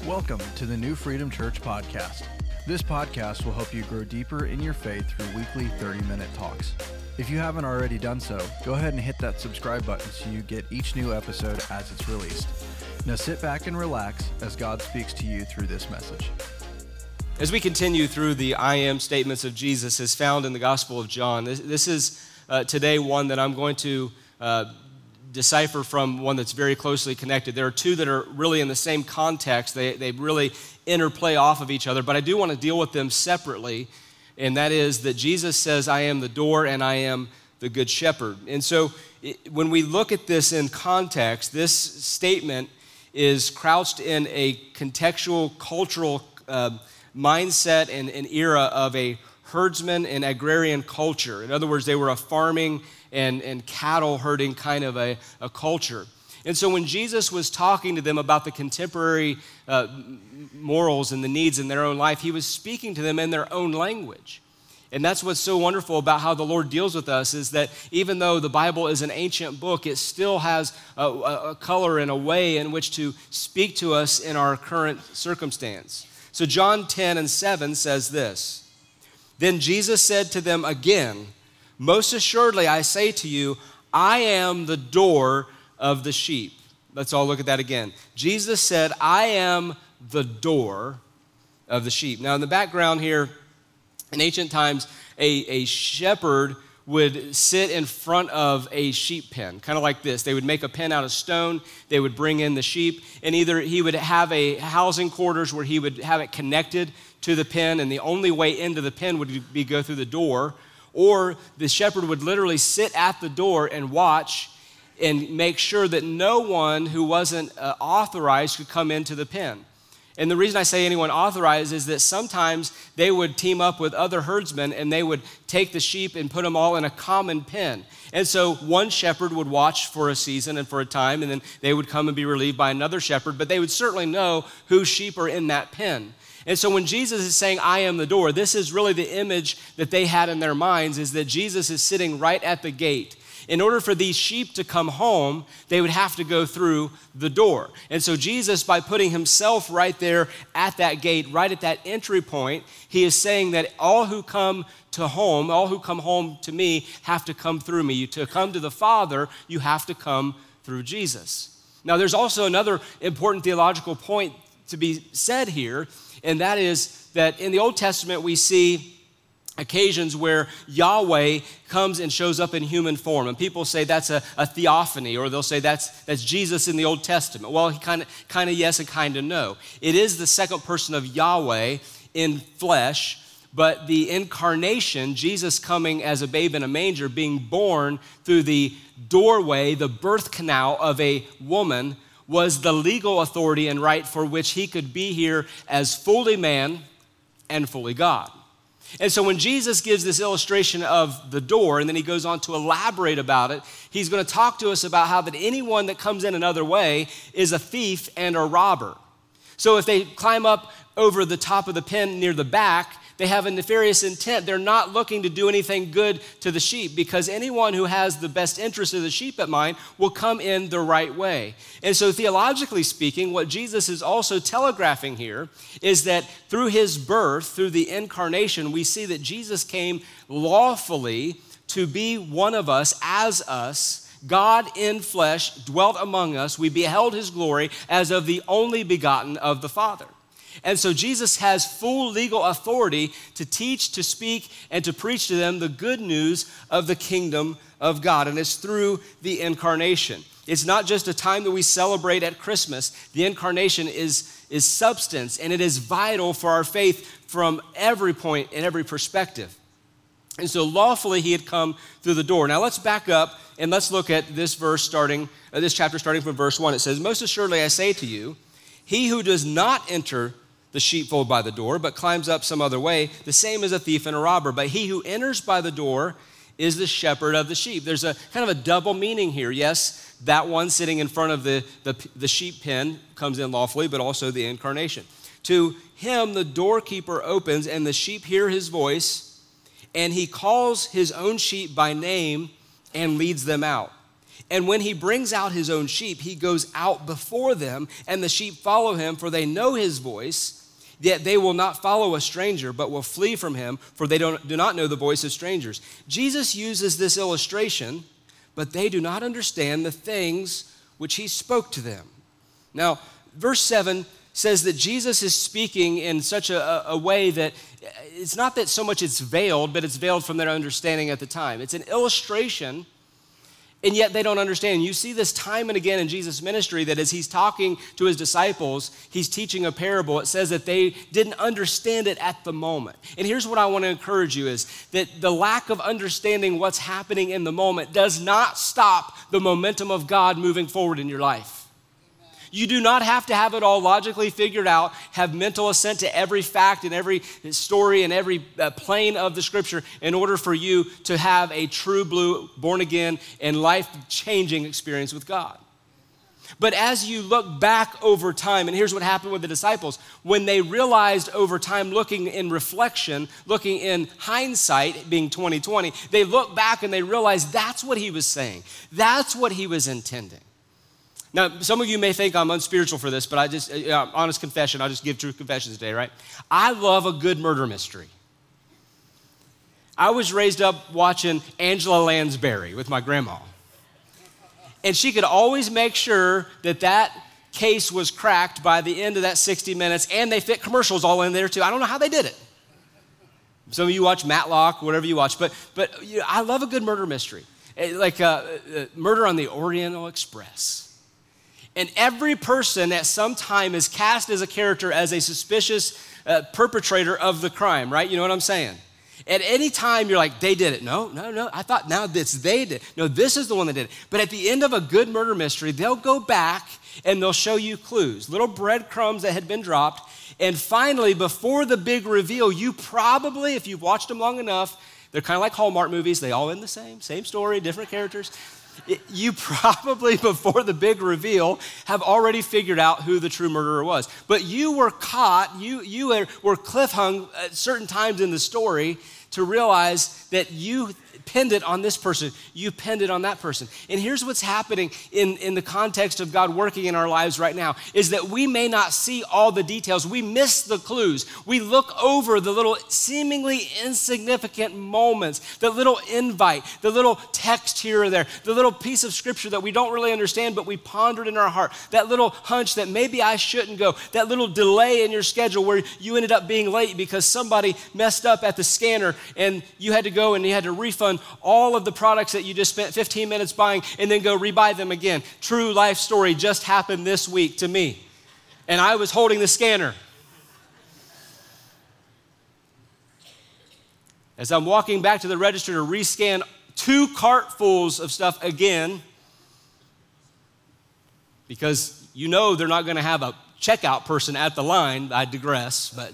Welcome to the New Freedom Church podcast. This podcast will help you grow deeper in your faith through weekly 30-minute talks. If you haven't already done so, go ahead and hit that subscribe button so you get each new episode as it's released. Now sit back and relax as God speaks to you through this message. As we continue through the I am statements of Jesus as found in the Gospel of John, this is today one that I'm going to decipher from one that's very closely connected. There are two that are really in the same context. They really interplay off of each other, but I do want to deal with them separately, and that is that Jesus says, I am the door and I am the good shepherd. And so when we look at this in context, this statement is crouched in a contextual, cultural mindset and an era of a herdsman and agrarian culture. In other words, they were a farming and cattle herding kind of a culture. And so when Jesus was talking to them about the contemporary morals and the needs in their own life, he was speaking to them in their own language. And that's what's so wonderful about how the Lord deals with us, is that even though the Bible is an ancient book, it still has a color and a way in which to speak to us in our current circumstance. So John 10:7 says this, "Then Jesus said to them again, 'Most assuredly I say to you, I am the door of the sheep.'" Let's all look at that again. Jesus said, "I am the door of the sheep." Now in the background here, in ancient times, a shepherd would sit in front of a sheep pen, kind of like this. They would make a pen out of stone, they would bring in the sheep, and either he would have a housing quarters where he would have it connected to the pen, and the only way into the pen would be go through the door, or the shepherd would literally sit at the door and watch and make sure that no one who wasn't authorized could come into the pen. And the reason I say anyone authorized is that sometimes they would team up with other herdsmen and they would take the sheep and put them all in a common pen. And so one shepherd would watch for a season and for a time, and then they would come and be relieved by another shepherd, but they would certainly know whose sheep are in that pen. And so when Jesus is saying, I am the door, this is really the image that they had in their minds, is that Jesus is sitting right at the gate. In order for these sheep to come home, they would have to go through the door. And so Jesus, by putting himself right there at that gate, right at that entry point, he is saying that all who come home to me, have to come through me. To come to the Father, you have to come through Jesus. Now, there's also another important theological point to be said here, and that is that in the Old Testament, we see occasions where Yahweh comes and shows up in human form. And people say that's a theophany, or they'll say that's Jesus in the Old Testament. Well, he kind of yes and kind of no. It is the second person of Yahweh in flesh, but the incarnation, Jesus coming as a babe in a manger, being born through the doorway, the birth canal of a woman, was the legal authority and right for which he could be here as fully man and fully God. And so when Jesus gives this illustration of the door, and then he goes on to elaborate about it, he's going to talk to us about how that anyone that comes in another way is a thief and a robber. So if they climb up over the top of the pen near the back, they have a nefarious intent. They're not looking to do anything good to the sheep, because anyone who has the best interest of the sheep at mind will come in the right way. And so theologically speaking, what Jesus is also telegraphing here is that through his birth, through the incarnation, we see that Jesus came lawfully to be one of us, as us. God in flesh dwelt among us. We beheld his glory as of the only begotten of the Father. And so Jesus has full legal authority to teach, to speak, and to preach to them the good news of the kingdom of God. And it's through the incarnation. It's not just a time that we celebrate at Christmas. The incarnation is substance, and it is vital for our faith from every point and every perspective. And so lawfully he had come through the door. Now let's back up and let's look at this chapter starting from verse 1. It says, "Most assuredly I say to you, he who does not enter the sheepfold by the door, but climbs up some other way, the same is a thief and a robber. But he who enters by the door is the shepherd of the sheep." There's a kind of a double meaning here. Yes, that one sitting in front of the sheep pen comes in lawfully, but also the incarnation. To him the doorkeeper opens, and the sheep hear his voice, and he calls his own sheep by name and leads them out. And when he brings out his own sheep, he goes out before them, and the sheep follow him, for they know his voice. Yet they will not follow a stranger, but will flee from him, for they do not know the voice of strangers. Jesus uses this illustration, but they do not understand the things which he spoke to them. Now, verse 7 says that Jesus is speaking in such a way that it's not that so much it's veiled, but it's veiled from their understanding at the time. It's an illustration, and yet they don't understand. You see this time and again in Jesus' ministry, that as he's talking to his disciples, he's teaching a parable. It says that they didn't understand it at the moment. And here's what I want to encourage you is that the lack of understanding what's happening in the moment does not stop the momentum of God moving forward in your life. You do not have to have it all logically figured out, have mental assent to every fact and every story and every plane of the scripture in order for you to have a true blue, born again, and life-changing experience with God. But as you look back over time, and here's what happened with the disciples, when they realized over time, looking in reflection, looking in hindsight, being 2020, they look back and they realize that's what he was saying. That's what he was intending. Now, some of you may think I'm unspiritual for this, but honest confession, I'll just give true confessions today, right? I love a good murder mystery. I was raised up watching Angela Lansbury with my grandma. And she could always make sure that case was cracked by the end of that 60 minutes, and they fit commercials all in there too. I don't know how they did it. Some of you watch Matlock, whatever you watch, but I love a good murder mystery, like Murder on the Orient Express. And every person at some time is cast as a character as a suspicious perpetrator of the crime, right? You know what I'm saying? At any time, you're like, they did it. No, I thought now they did. No, this is the one that did it. But at the end of a good murder mystery, they'll go back and they'll show you clues, little breadcrumbs that had been dropped. And finally, before the big reveal, you probably, if you've watched them long enough, they're kind of like Hallmark movies. They all end the same story, different characters. You probably, before the big reveal, have already figured out who the true murderer was. But you were caught, you were cliffhung at certain times in the story to realize that you pinned it on this person, you pinned it on that person. And here's what's happening in the context of God working in our lives right now, is that we may not see all the details. We miss the clues. We look over the little seemingly insignificant moments, the little invite, the little text here or there, the little piece of scripture that we don't really understand, but we pondered in our heart, that little hunch that maybe I shouldn't go, that little delay in your schedule where you ended up being late because somebody messed up at the scanner and you had to go and you had to refund all of the products that you just spent 15 minutes buying and then go rebuy them again. True life story just happened this week to me. And I was holding the scanner. As I'm walking back to the register to rescan 2 cartfuls of stuff again, because you know they're not going to have a checkout person at the line. I digress, but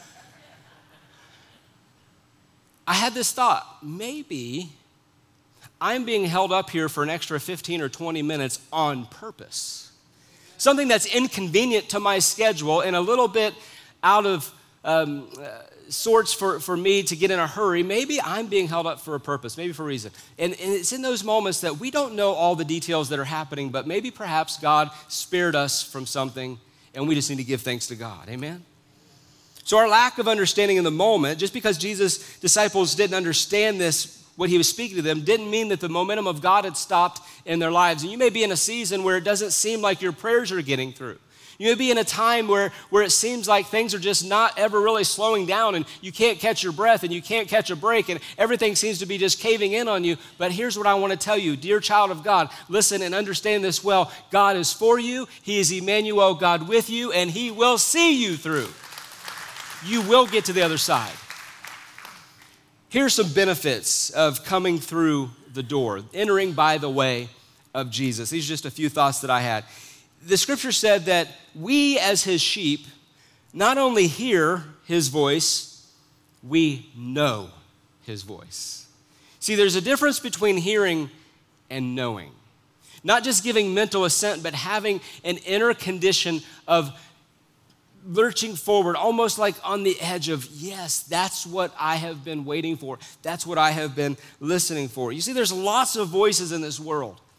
I had this thought, maybe I'm being held up here for an extra 15 or 20 minutes on purpose. Something that's inconvenient to my schedule and a little bit out of sorts for me to get in a hurry. Maybe I'm being held up for a purpose, maybe for a reason. And it's in those moments that we don't know all the details that are happening, but maybe perhaps God spared us from something and we just need to give thanks to God. Amen? So our lack of understanding in the moment, just because Jesus' disciples didn't understand this, what he was speaking to them, didn't mean that the momentum of God had stopped in their lives. And you may be in a season where it doesn't seem like your prayers are getting through. You may be in a time where it seems like things are just not ever really slowing down and you can't catch your breath and you can't catch a break and everything seems to be just caving in on you. But here's what I want to tell you, dear child of God, listen and understand this well. God is for you. He is Emmanuel, God with you, and he will see you through. You will get to the other side. Here's some benefits of coming through the door, entering by the way of Jesus. These are just a few thoughts that I had. The scripture said that we as his sheep not only hear his voice, we know his voice. See, there's a difference between hearing and knowing. Not just giving mental assent, but having an inner condition of lurching forward, almost like on the edge of, yes, that's what I have been waiting for. That's what I have been listening for. You see, there's lots of voices in this world.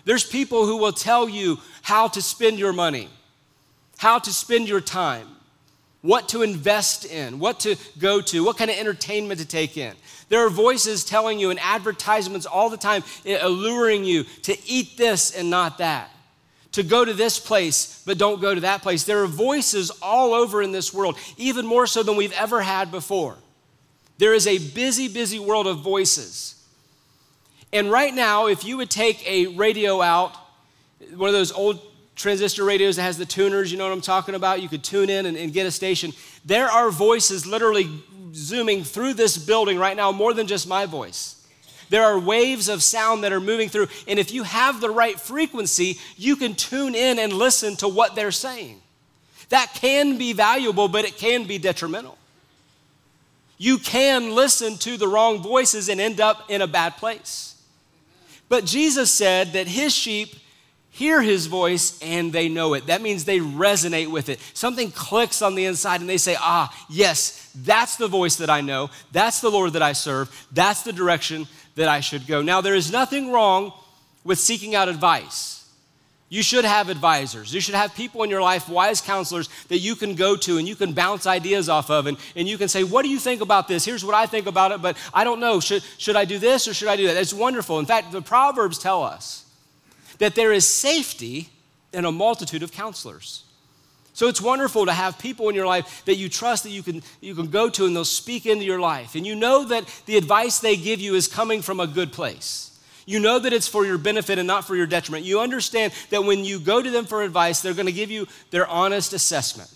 There's people who will tell you how to spend your money, how to spend your time, what to invest in, what to go to, what kind of entertainment to take in. There are voices telling you in advertisements all the time, alluring you to eat this and not that, to go to this place but don't go to that place. There are voices all over in this world, even more so than we've ever had before. There is a busy, busy world of voices. And right now, if you would take a radio out, one of those old transistor radios that has the tuners, you know what I'm talking about? You could tune in and get a station. There are voices literally zooming through this building right now, more than just my voice. There are waves of sound that are moving through. And if you have the right frequency, you can tune in and listen to what they're saying. That can be valuable, but it can be detrimental. You can listen to the wrong voices and end up in a bad place. But Jesus said that his sheep hear his voice and they know it. That means they resonate with it. Something clicks on the inside and they say, yes, that's the voice that I know. That's the Lord that I serve. That's the direction that I should go. Now, there is nothing wrong with seeking out advice. You should have advisors. You should have people in your life, wise counselors that you can go to and you can bounce ideas off of and you can say, what do you think about this? Here's what I think about it, but I don't know. Should I do this or should I do that? It's wonderful. In fact, the Proverbs tell us that there is safety in a multitude of counselors. So it's wonderful to have people in your life that you trust, that you can go to and they'll speak into your life. And you know that the advice they give you is coming from a good place. You know that it's for your benefit and not for your detriment. You understand that when you go to them for advice, they're going to give you their honest assessment.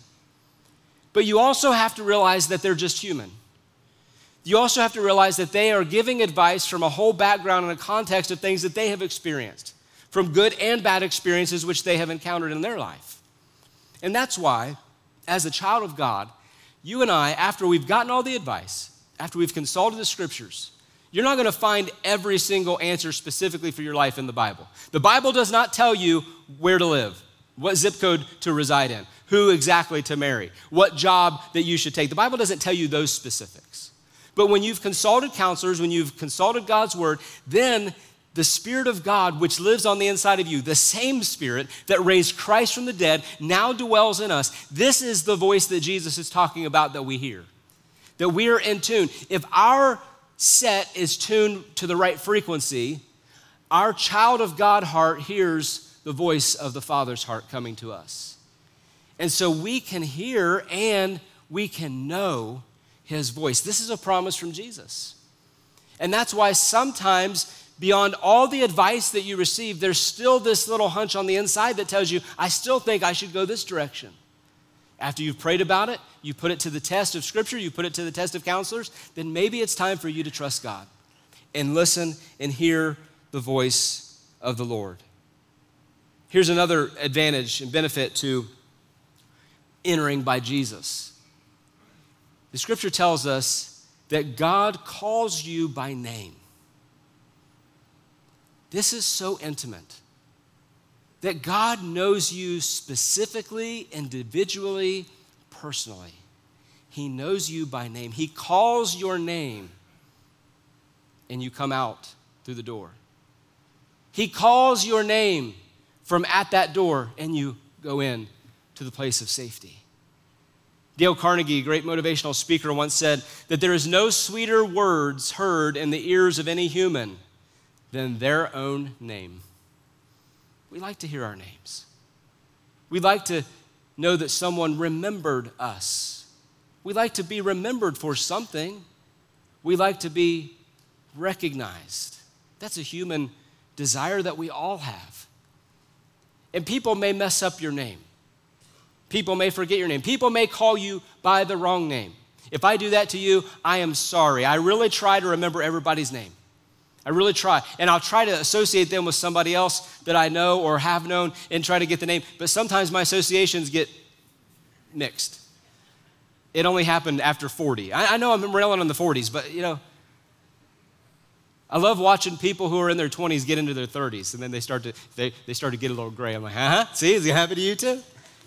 But you also have to realize that they're just human. You also have to realize that they are giving advice from a whole background and a context of things that they have experienced, from good and bad experiences which they have encountered in their life. And that's why, as a child of God, you and I, after we've gotten all the advice, after we've consulted the scriptures, you're not going to find every single answer specifically for your life in the Bible. The Bible does not tell you where to live, what zip code to reside in, who exactly to marry, what job that you should take. The Bible doesn't tell you those specifics. But when you've consulted counselors, when you've consulted God's word, then the Spirit of God, which lives on the inside of you, the same Spirit that raised Christ from the dead, now dwells in us. This is the voice that Jesus is talking about that we hear, that we are in tune. If our set is tuned to the right frequency, our child of God heart hears the voice of the Father's heart coming to us. And so we can hear and we can know his voice. This is a promise from Jesus. And that's why sometimes beyond all the advice that you receive, there's still this little hunch on the inside that tells you, I still think I should go this direction. After you've prayed about it, you put it to the test of Scripture, you put it to the test of counselors, then maybe it's time for you to trust God and listen and hear the voice of the Lord. Here's another advantage and benefit to entering by Jesus. The Scripture tells us that God calls you by name. This is so intimate. That God knows you specifically, individually, personally. He knows you by name. He calls your name and you come out through the door. He calls your name from at that door and you go in to the place of safety. Dale Carnegie, a great motivational speaker, once said that there is no sweeter words heard in the ears of any human than their own name. We like to hear our names. We like to know that someone remembered us. We like to be remembered for something. We like to be recognized. That's a human desire that we all have. And people may mess up your name. People may forget your name. People may call you by the wrong name. If I do that to you, I am sorry. I really try to remember everybody's name. I really try. And I'll try to associate them with somebody else that I know or have known and try to get the name. But sometimes my associations get mixed. It only happened after 40. I know I'm railing on the 40s, but I love watching people who are in their 20s get into their 30s, and then they start to get a little gray. I'm like, see, is it happening to you too?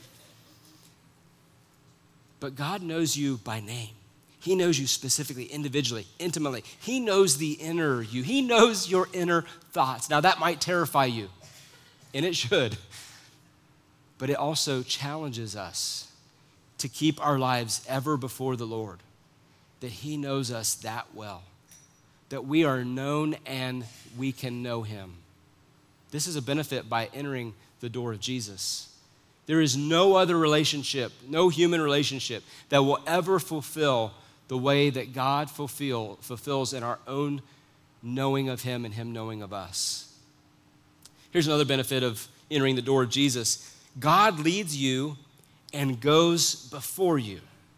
But God knows you by name. He knows you specifically, individually, intimately. He knows the inner you. He knows your inner thoughts. Now, that might terrify you and it should. But it also challenges us to keep our lives ever before the Lord, that he knows us that well, that we are known and we can know him. This is a benefit by entering the door of Jesus. There is no other relationship, no human relationship that will ever fulfill the way that God fulfills in our own knowing of him and him knowing of us. Here's another benefit of entering the door of Jesus. God leads you and goes before you.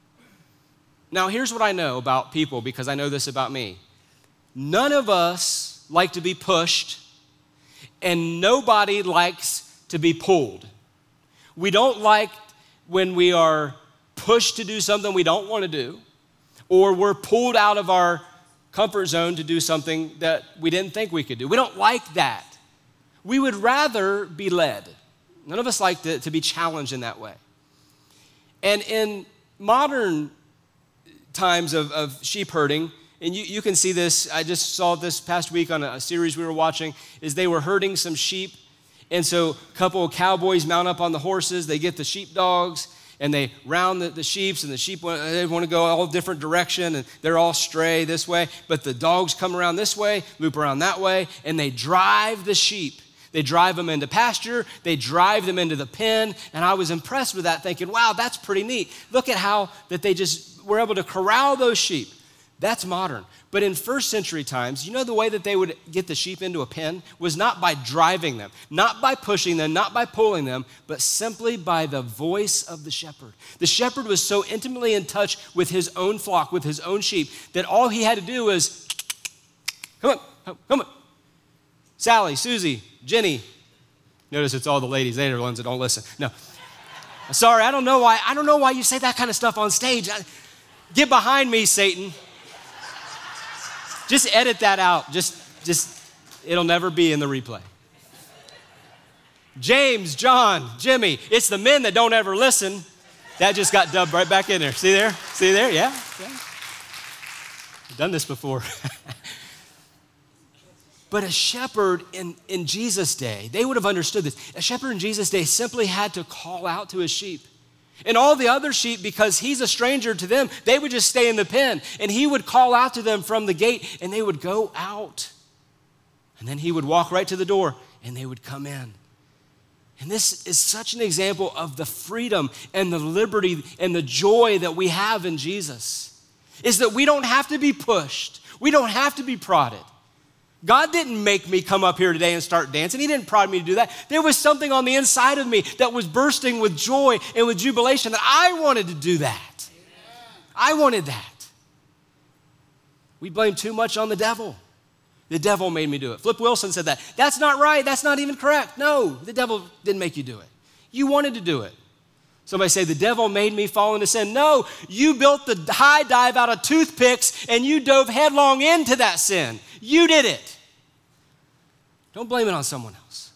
Now, here's what I know about people, because I know this about me. None of us like to be pushed, and nobody likes to be pulled. We don't like when we are pushed to do something we don't want to do, or we're pulled out of our comfort zone to do something that we didn't think we could do. We don't like that. We would rather be led. None of us like to be challenged in that way. And in modern times of sheep herding, and you can see this, I just saw this past week on a series we were watching, is they were herding some sheep. And so a couple of cowboys mount up on the horses, they get the sheepdogs, and they round the sheep, and the sheep they want to go all different direction, and they're all stray this way, but the dogs come around this way, loop around that way, and they drive the sheep. They drive them into pasture, they drive them into the pen, and I was impressed with that, thinking, wow, that's pretty neat. Look at how that they just were able to corral those sheep. That's modern. But in first century times, you know the way that they would get the sheep into a pen was not by driving them, not by pushing them, not by pulling them, but simply by the voice of the shepherd. The shepherd was so intimately in touch with his own flock, with his own sheep, that all he had to do was, come on. Sally, Susie, Jenny. Notice it's all the ladies. They're the ones that don't listen. No. Sorry, I don't know why you say that kind of stuff on stage. Get behind me, Satan. Just edit that out. Just it'll never be in the replay. James, John, Jimmy. It's the men that don't ever listen. That just got dubbed right back in there. See there? Yeah. I've done this before. But a shepherd in Jesus' day, they would have understood this. A shepherd in Jesus' day simply had to call out to his sheep. And all the other sheep, because he's a stranger to them, they would just stay in the pen. And he would call out to them from the gate, and they would go out. And then he would walk right to the door, and they would come in. And this is such an example of the freedom and the liberty and the joy that we have in Jesus, is that we don't have to be pushed. We don't have to be prodded. God didn't make me come up here today and start dancing. He didn't prod me to do that. There was something on the inside of me that was bursting with joy and with jubilation that I wanted to do that. Amen. I wanted that. We blame too much on the devil. The devil made me do it. Flip Wilson said that. That's not right. That's not even correct. No, the devil didn't make you do it. You wanted to do it. Somebody say, the devil made me fall into sin. No, you built the high dive out of toothpicks and you dove headlong into that sin. You did it. Don't blame it on someone else.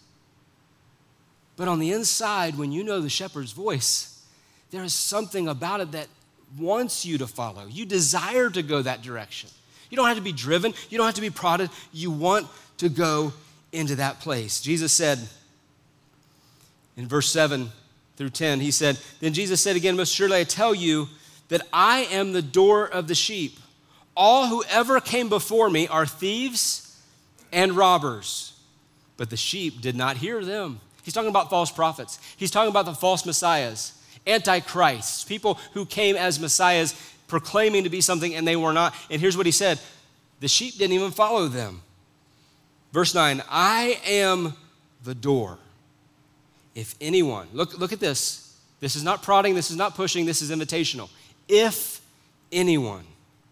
But on the inside, when you know the shepherd's voice, there is something about it that wants you to follow. You desire to go that direction. You don't have to be driven. You don't have to be prodded. You want to go into that place. Jesus said in verse 7 through 10, he said, then Jesus said again, most surely I tell you that I am the door of the sheep. All who ever came before me are thieves and robbers, but the sheep did not hear them. He's talking about false prophets. He's talking about the false messiahs, antichrists, people who came as messiahs proclaiming to be something and they were not. And here's what he said, the sheep didn't even follow them. Verse 9, I am the door. If anyone, look at this. This is not prodding, this is not pushing, this is invitational. If anyone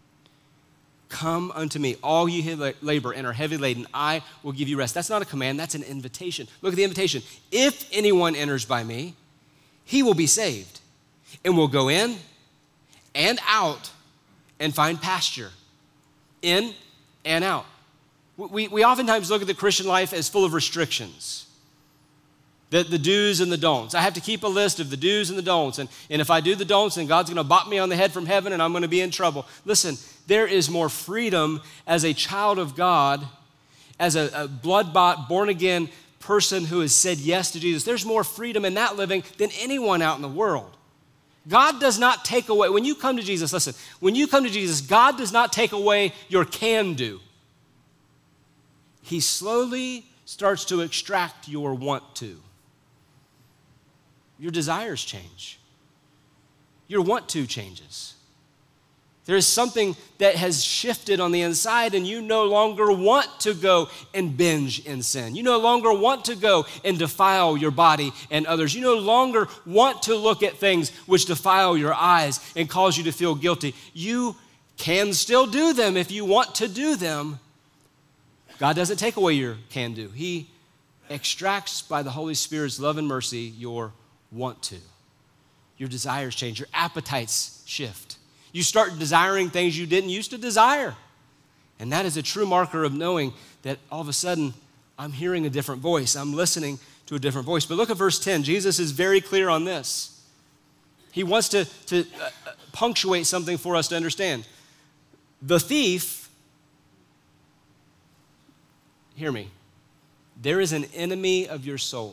come unto me, all ye who labor and are heavy laden, I will give you rest. That's not a command, that's an invitation. Look at the invitation. If anyone enters by me, he will be saved and will go in and out and find pasture. In and out. We oftentimes look at the Christian life as full of restrictions. The do's and the don'ts. I have to keep a list of the do's and the don'ts. And if I do the don'ts, then God's going to bop me on the head from heaven and I'm going to be in trouble. Listen, there is more freedom as a child of God, as a blood-bought, born-again person who has said yes to Jesus, there's more freedom in that living than anyone out in the world. God does not take away, when you come to Jesus, listen, when you come to Jesus, God does not take away your can do. He slowly starts to extract your want to. Your desires change. Your want to changes. There is something that has shifted on the inside, and you no longer want to go and binge in sin. You no longer want to go and defile your body and others. You no longer want to look at things which defile your eyes and cause you to feel guilty. You can still do them if you want to do them. God doesn't take away your can do. He extracts by the Holy Spirit's love and mercy your want to. Your desires change. Your appetites shift. You start desiring things you didn't used to desire. And that is a true marker of knowing that all of a sudden I'm hearing a different voice. I'm listening to a different voice. But look at verse 10. Jesus is very clear on this. He wants to punctuate something for us to understand. The thief, hear me, there is an enemy of your soul.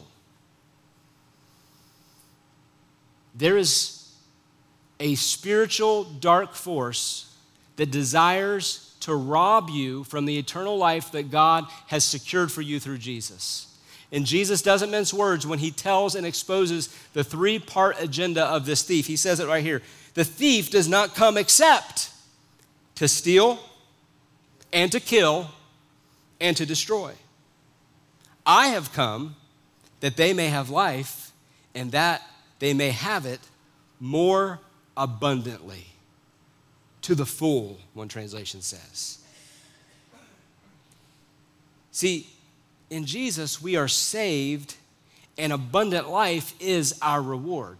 There is a spiritual dark force that desires to rob you from the eternal life that God has secured for you through Jesus. And Jesus doesn't mince words when he tells and exposes the three-part agenda of this thief. He says it right here. The thief does not come except to steal and to kill and to destroy. I have come that they may have life and that they may have it more abundantly. To the full, one translation says. See, in Jesus, we are saved, and abundant life is our reward.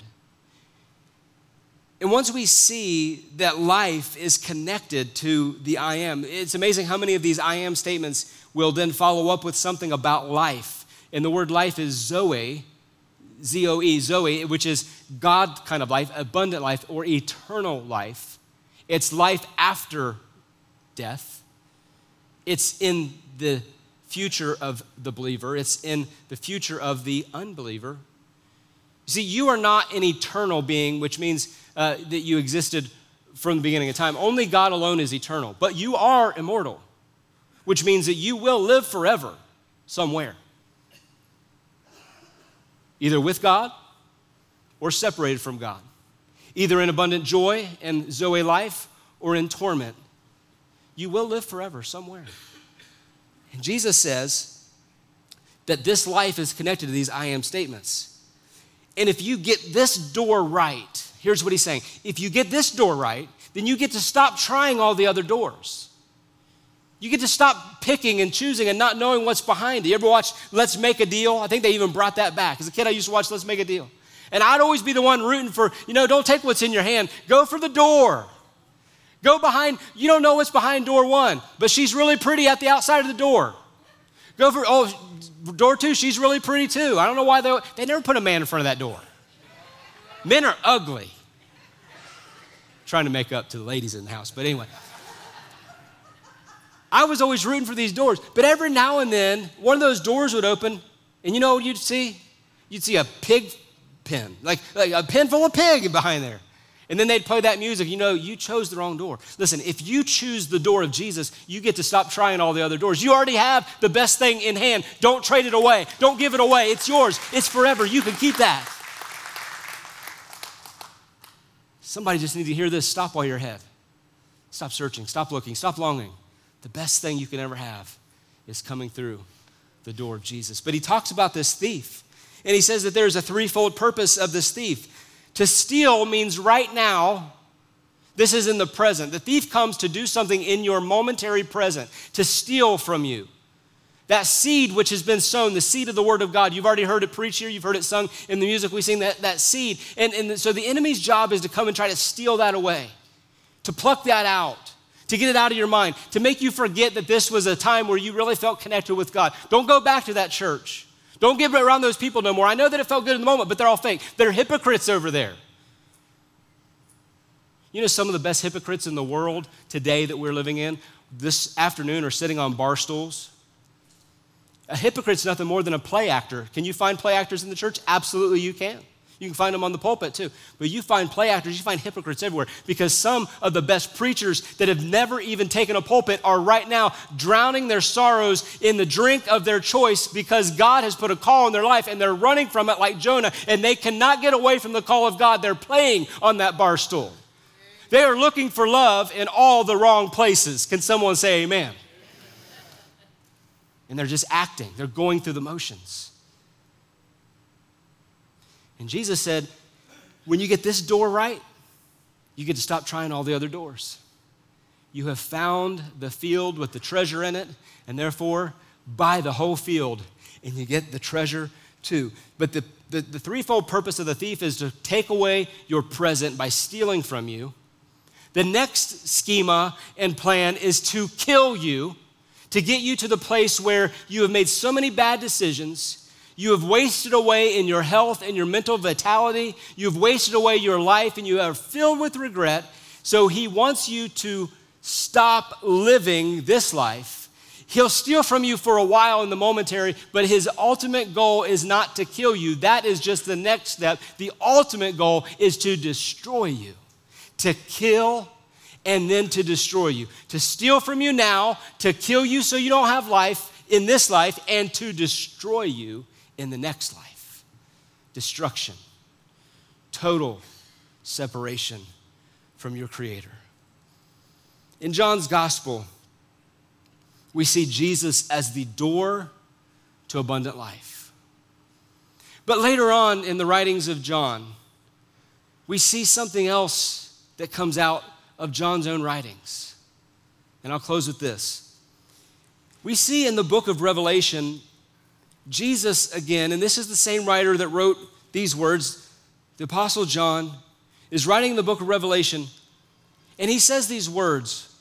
And once we see that life is connected to the I am, it's amazing how many of these I am statements will then follow up with something about life. And the word life is Zoe, Z-O-E, Zoe, which is God kind of life, abundant life, or eternal life. It's life after death. It's in the future of the believer. It's in the future of the unbeliever. See, you are not an eternal being, which means that you existed from the beginning of time. Only God alone is eternal. But you are immortal, which means that you will live forever somewhere. Either with God or separated from God. Either in abundant joy and Zoe life or in torment. You will live forever somewhere. And Jesus says that this life is connected to these I am statements. And if you get this door right, here's what he's saying. If you get this door right, then you get to stop trying all the other doors. You get to stop picking and choosing and not knowing what's behind it. You ever watch Let's Make a Deal? I think they even brought that back. As a kid, I used to watch Let's Make a Deal. And I'd always be the one rooting for, don't take what's in your hand. Go for the door. Go behind, you don't know what's behind door one, but she's really pretty at the outside of the door. Go for, door two, she's really pretty too. I don't know why they never put a man in front of that door. Men are ugly. Trying to make up to the ladies in the house, but anyway. I was always rooting for these doors, but every now and then, one of those doors would open, and you know what you'd see? You'd see a pig pen, like a pen full of pig behind there. And then they'd play that music. You chose the wrong door. Listen, if you choose the door of Jesus, you get to stop trying all the other doors. You already have the best thing in hand. Don't trade it away. Don't give it away. It's yours. It's forever. You can keep that. Somebody just needs to hear this. Stop while you're ahead. Stop searching. Stop looking. Stop longing. The best thing you can ever have is coming through the door of Jesus. But he talks about this thief. And he says that there's a threefold purpose of this thief. To steal means right now, this is in the present. The thief comes to do something in your momentary present, to steal from you. That seed which has been sown, the seed of the word of God. You've already heard it preached here. You've heard it sung in the music. We sing that seed. And so the enemy's job is to come and try to steal that away, to pluck that out, to get it out of your mind, to make you forget that this was a time where you really felt connected with God. Don't go back to that church. Don't get around those people no more. I know that it felt good in the moment, but they're all fake. They're hypocrites over there. Some of the best hypocrites in the world today that we're living in this afternoon are sitting on bar stools A hypocrite's nothing more than a play actor. Can you find play actors in the church? Absolutely you can. You can find them on the pulpit too. But you find play actors, you find hypocrites everywhere, because some of the best preachers that have never even taken a pulpit are right now drowning their sorrows in the drink of their choice because God has put a call in their life and they're running from it like Jonah, and they cannot get away from the call of God. They're playing on that bar stool. They are looking for love in all the wrong places. Can someone say amen? And they're just acting. They're going through the motions. And Jesus said, when you get this door right, you get to stop trying all the other doors. You have found the field with the treasure in it, and therefore buy the whole field, and you get the treasure too. But the threefold purpose of the thief is to take away your present by stealing from you. The next schema and plan is to kill you, to get you to the place where you have made so many bad decisions. You have wasted away in your health and your mental vitality. You've wasted away your life and you are filled with regret. So he wants you to stop living this life. He'll steal from you for a while in the momentary, but his ultimate goal is not to kill you. That is just the next step. The ultimate goal is to destroy you, to kill and then to destroy you, to steal from you now, to kill you so you don't have life in this life, and to destroy you in the next life. Destruction, total separation from your Creator. In John's gospel, we see Jesus as the door to abundant life. But later on in the writings of John, we see something else that comes out of John's own writings. And I'll close with this. We see in the book of Revelation, Jesus again, and this is the same writer that wrote these words, the Apostle John is writing the book of Revelation, and he says these words,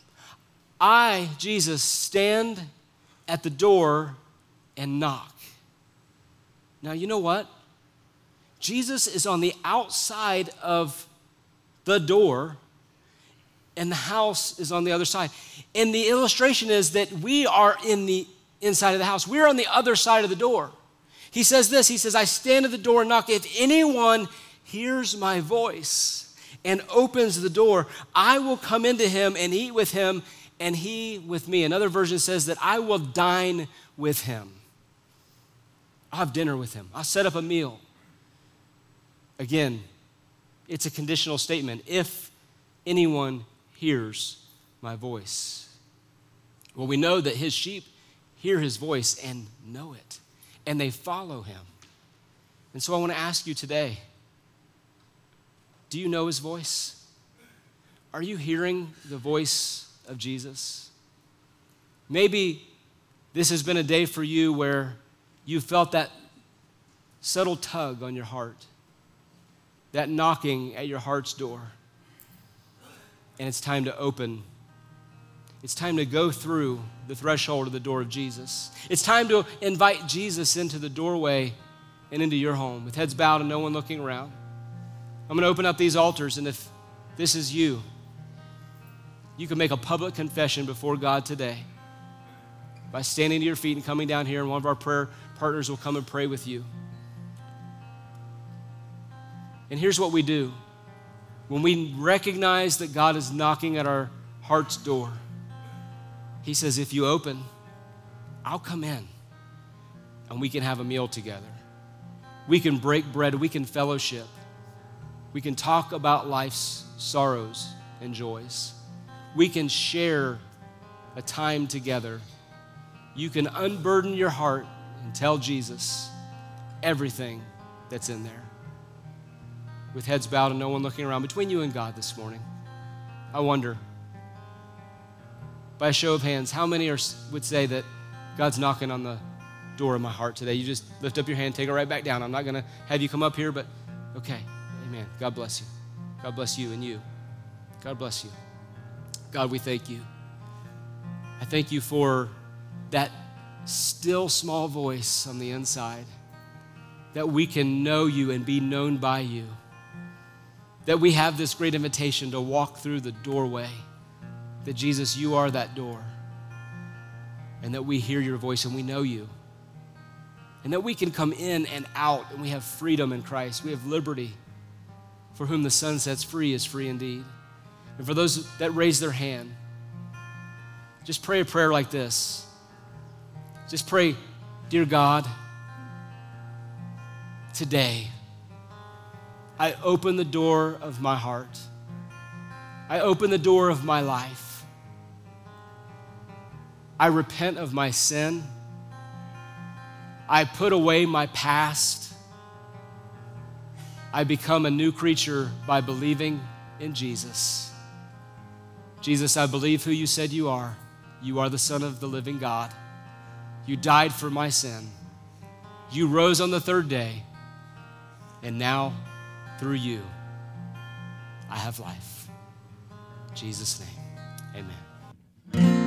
I, Jesus, stand at the door and knock. Now, you know what? Jesus is on the outside of the door, and the house is on the other side. And the illustration is that we are in the inside of the house. We're on the other side of the door. He says this, he says, I stand at the door and knock. If anyone hears my voice and opens the door, I will come into him and eat with him and he with me. Another version says that I will dine with him. I'll have dinner with him. I'll set up a meal. Again, it's a conditional statement. If anyone hears my voice. Well, we know that his sheep hear his voice and know it, and they follow him. And so I want to ask you today, do you know his voice? Are you hearing the voice of Jesus? Maybe this has been a day for you where you felt that subtle tug on your heart, that knocking at your heart's door, and it's time to open. It's time to go through the threshold of the door of Jesus. It's time to invite Jesus into the doorway and into your home with heads bowed and no one looking around. I'm going to open up these altars, and if this is you, you can make a public confession before God today by standing to your feet and coming down here, and one of our prayer partners will come and pray with you. And here's what we do. When we recognize that God is knocking at our heart's door, he says, if you open, I'll come in and we can have a meal together. We can break bread, we can fellowship. We can talk about life's sorrows and joys. We can share a time together. You can unburden your heart and tell Jesus everything that's in there. With heads bowed and no one looking around, between you and God this morning, I wonder, by a show of hands, how many would say that God's knocking on the door of my heart today? You just lift up your hand, take it right back down. I'm not going to have you come up here, but okay, amen. God bless you. God bless you and you. God bless you. God, we thank you. I thank you for that still small voice on the inside, that we can know you and be known by you, that we have this great invitation to walk through the doorway, that Jesus, you are that door. and that we hear your voice and we know you, and that we can come in and out and we have freedom in Christ. We have liberty. For whom the Son sets free is free indeed. And for those that raise their hand, just pray a prayer like this. Just pray, dear God, today I open the door of my heart. I open the door of my life. I repent of my sin. I put away my past. I become a new creature by believing in Jesus. Jesus, I believe who you said you are. You are the Son of the living God. You died for my sin. You rose on the third day. And now, through you, I have life. In Jesus' name, amen.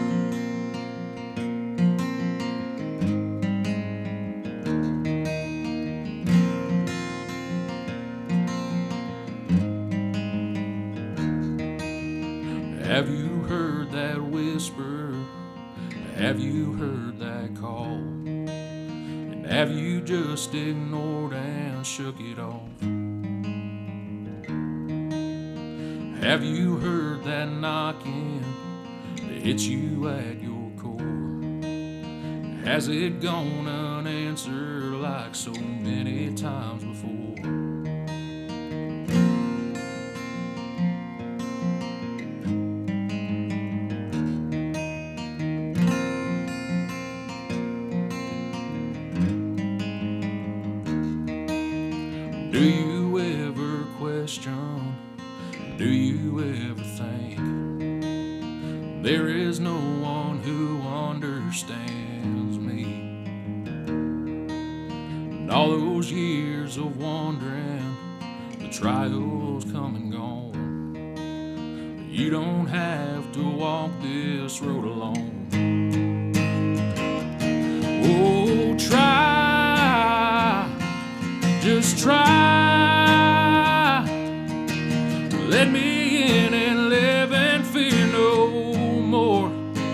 Have you heard that whisper? Have you heard that call? And have you just ignored and shook it off? Have you heard that knocking that hits you at your core? Has it gone unanswered like so many times before? Do you ever question? Do you ever think there is no one who understands me? And all those years of wandering, the trials come and gone. You don't have to walk this road alone. Oh, try, just try. Let me in and live and fear no more.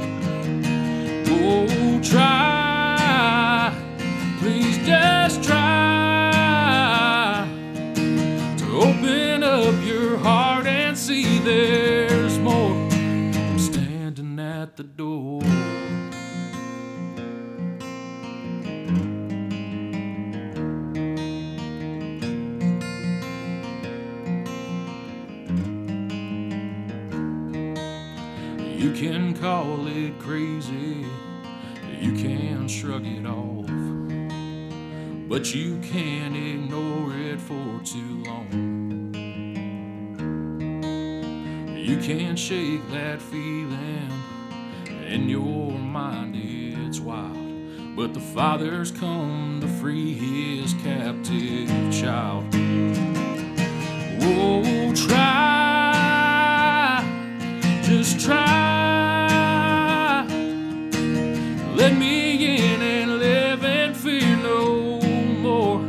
Oh, try, please just try to open up your heart and see there's more. I'm standing at the door. You can call it crazy, you can shrug it off, but you can't ignore it for too long. You can't shake that feeling, in your mind it's wild, but the Father's come to free his captive child. Oh, try, just try. Let me in and live and fear no more.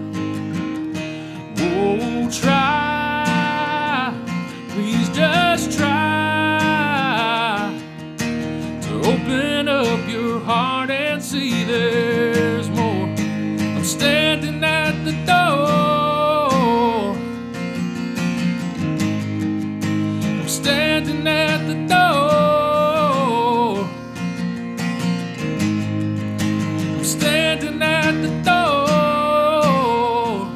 Oh, try, please just try to open up your heart and see there's more. I'm standing at the door. I'm standing at the door. Standing at the door.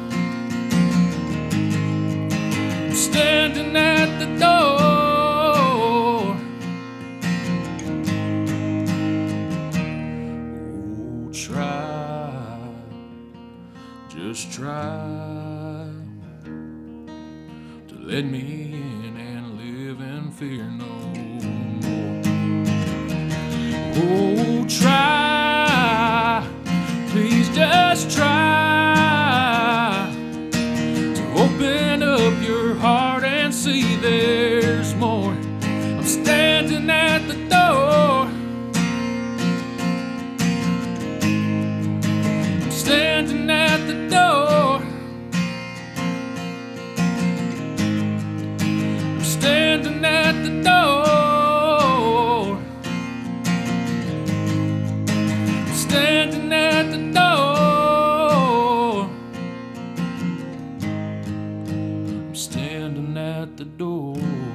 I'm standing at the door. Oh, try, just try to let me in and live and fear no more. Oh, try, please just try to open up your heart and see there's more. I'm standing at the door. I'm standing at the door. I'm standing at the door. door.